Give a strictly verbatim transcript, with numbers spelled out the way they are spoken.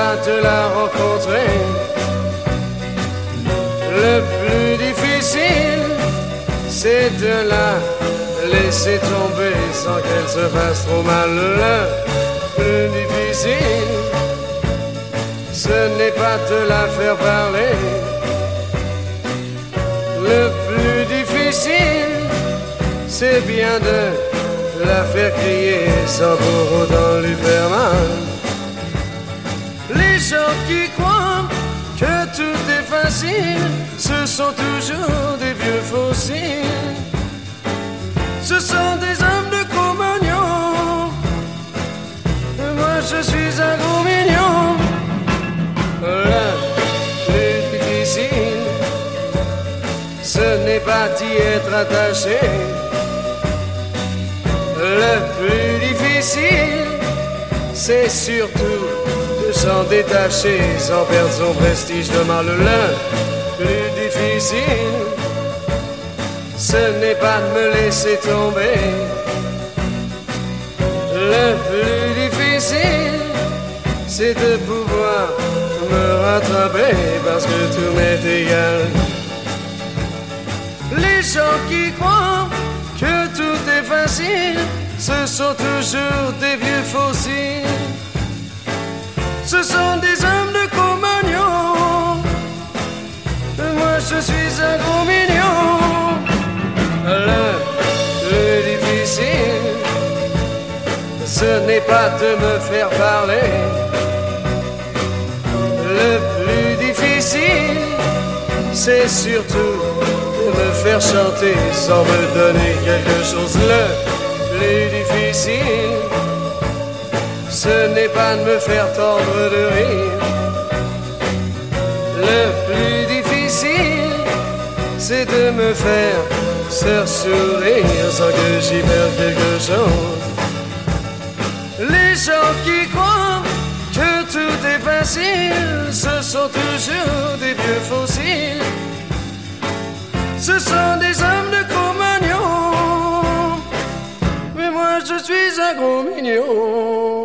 pas de la rencontrer. Le plus difficile, c'est de la laisser tomber sans qu'elle se fasse trop mal. Le plus difficile, ce n'est pas de la faire parler. Le plus difficile, c'est bien de la faire crier sans pour autant lui faire mal. Les gens qui croient que tout est facile, ce sont toujours des vieux fossiles. Ce sont des hommes de Cro-Magnon. Moi je suis un gros mignon. Le plus difficile, ce n'est pas d'y être attaché. Le plus difficile, c'est surtout de s'en détacher sans perdre son prestige de mal. Le plus difficile, ce n'est pas de me laisser tomber. Le plus difficile, c'est de pouvoir me rattraper parce que tout m'est égal. Les gens qui croient que tout est facile, ce sont toujours des vieux fossiles. Ce sont des hommes de Cro-Magnon. Moi je suis un gros mignon. Le plus difficile, ce n'est pas de me faire parler. Le plus difficile, c'est surtout de me faire chanter sans me donner quelque chose. Le plus difficile, ce n'est pas de me faire tordre de rire. Le plus difficile, c'est de me faire faire sourire sans que j'y perde quelque chose. Les gens qui croient que tout est facile, ce sont toujours des vieux fossiles. Ce sont des hommes de Cro-Magnon. Mais moi je suis un gros mignon.